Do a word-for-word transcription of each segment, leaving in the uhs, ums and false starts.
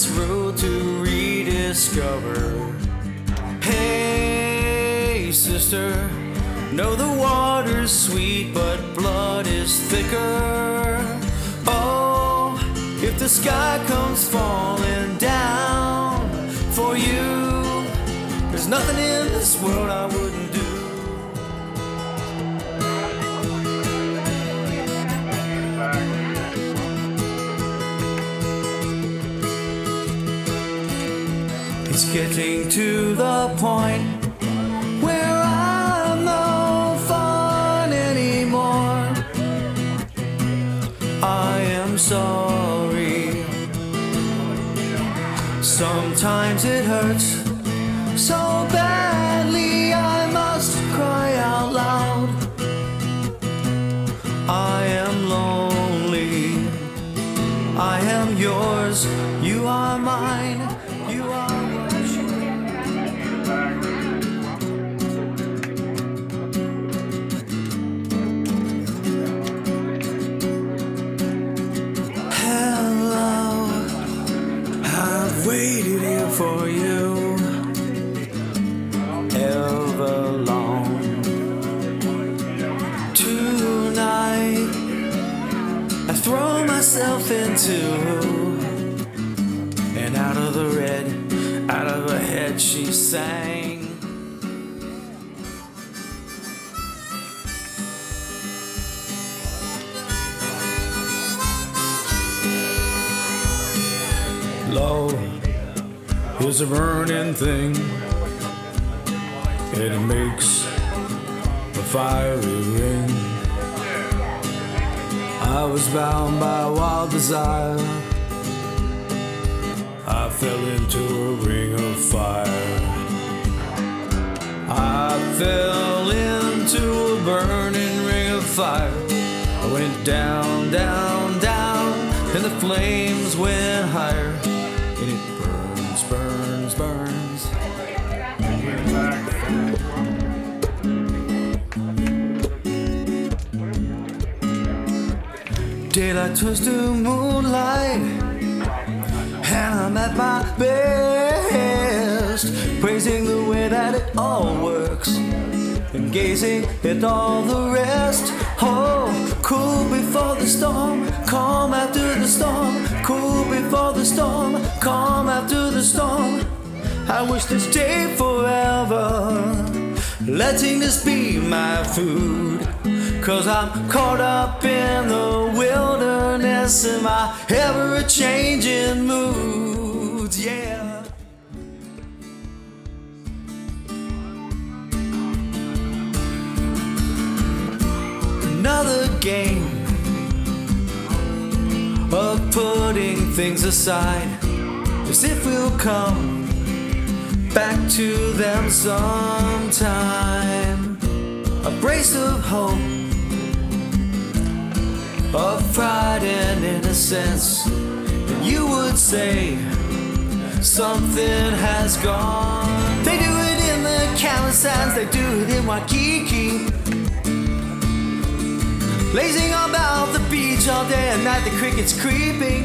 this road to rediscover. Hey, sister, know the water's sweet, but blood is thicker. Oh, if the sky comes falling down for you, there's nothing in this world I wouldn't do. It's getting to the point where I'm no fun anymore. I am sorry. Sometimes it hurts so badly I must cry out loud. I am lonely. I am yours. You are mine. You are waited here for you ever long. Tonight I throw myself into, and out of the red, out of her head she sang. Love is a burning thing, and it makes a fiery ring. I was bound by wild desire. I fell into a ring of fire. I fell into a burning ring of fire. I went down, down, down, and the flames went higher. And it burns, burns, burns. Daylight turns to moonlight, and I'm at my best, praising the way that it all works, and gazing at all the rest. Oh, cool before the storm, calm after the storm. Cool before the storm, calm after the storm. I wish to stay forever, letting this be my food. Cause I'm caught up in the wilderness in my ever-changing moods, yeah. Another game of putting things aside, as if we'll come back to them sometime. A brace of hope, of pride and innocence, and you would say something has gone. They do it in the Calasans, they do it in Waikiki, lazing about the beach all day and night, the crickets creeping,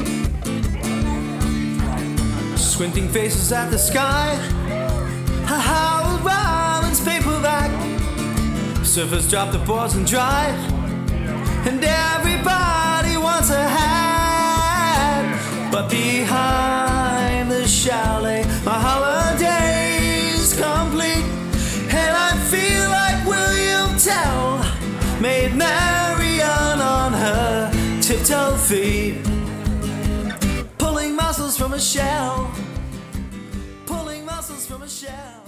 squinting faces at the sky. Howard Robin's paperback, surfers drop the boards and drive, and everybody wants a hat. But behind the chalet, my holiday's complete, and I feel like William Tell made Marion on her tiptoe feet, pulling muscles from a shell, pulling muscles from a shell.